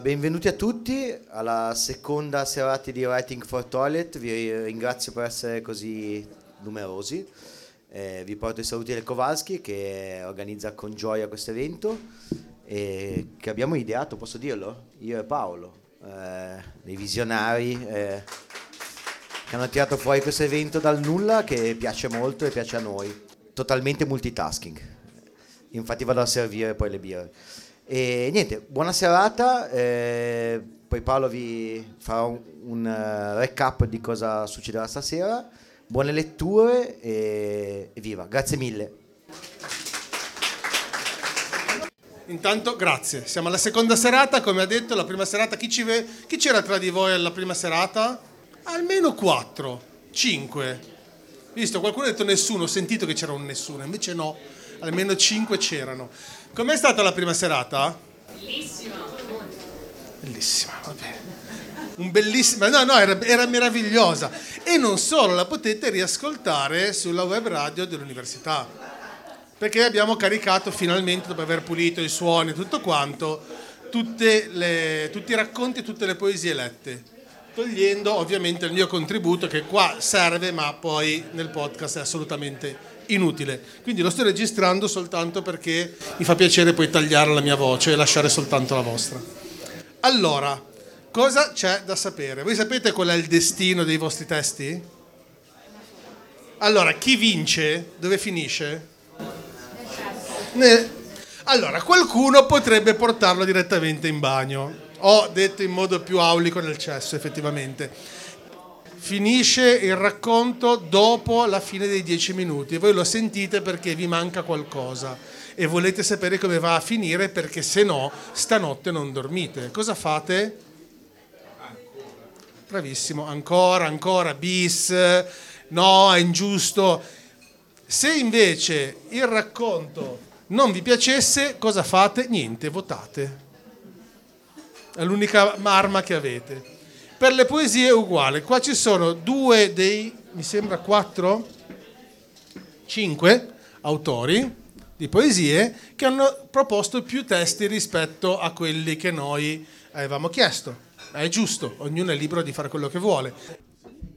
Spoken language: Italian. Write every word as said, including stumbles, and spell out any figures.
Benvenuti a tutti alla seconda serata di Writing for Toilet. Vi ringrazio per essere così numerosi. Eh, vi porto i saluti del Kowalski che organizza con gioia questo evento e che abbiamo ideato, posso dirlo? Io e Paolo, eh, dei visionari eh, che hanno tirato fuori questo evento dal nulla, che piace molto e piace a noi. Totalmente multitasking. Infatti vado a servire poi le birre. E niente, buona serata, eh, poi Paolo vi farà un, un uh, recap di cosa succederà stasera, buone letture e, e viva, grazie mille. Intanto grazie, siamo alla seconda serata, come ha detto, la prima serata, chi, ci ve- chi c'era tra di voi alla prima serata? Almeno quattro, cinque, visto, qualcuno ha detto nessuno, ho sentito che c'era un nessuno, invece no, almeno cinque c'erano. Com'è stata la prima serata? Bellissima. Bellissima, vabbè. Un bellissimo, no, no, era, era meravigliosa. E non solo, la potete riascoltare sulla web radio dell'università. Perché abbiamo caricato finalmente, dopo aver pulito i suoni e tutto quanto, tutte le, tutti i racconti e tutte le poesie lette. Togliendo ovviamente il mio contributo, che qua serve, ma poi nel podcast è assolutamente inutile, quindi lo sto registrando soltanto perché mi fa piacere poi tagliare la mia voce e lasciare soltanto la vostra. Allora, cosa c'è da sapere? Voi sapete qual è il destino dei vostri testi? Allora, chi vince dove finisce? Ne... Allora, qualcuno potrebbe portarlo direttamente in bagno, o detto in modo più aulico nel cesso, effettivamente. Finisce il racconto dopo la fine dei dieci minuti e voi lo sentite perché vi manca qualcosa e volete sapere come va a finire, perché se no stanotte non dormite. Cosa fate? Bravissimo, ancora, ancora, bis, no, è ingiusto. Se invece il racconto non vi piacesse, cosa fate? Niente, votate. È l'unica arma che avete. Per le poesie è uguale, qua ci sono due dei, mi sembra quattro, cinque autori di poesie che hanno proposto più testi rispetto a quelli che noi avevamo chiesto. È giusto, ognuno è libero di fare quello che vuole.